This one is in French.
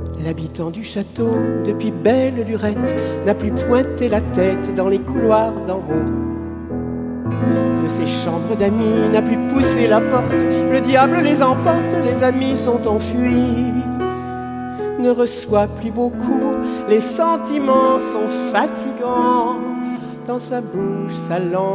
L'habitant du château, depuis belle lurette, n'a plus pointé la tête dans les couloirs d'en haut. De ses chambres d'amis n'a plus poussé la porte, le diable les emporte, les amis sont enfuis. Ne reçoit plus beaucoup, les sentiments sont fatigants, dans sa bouche, sa langue.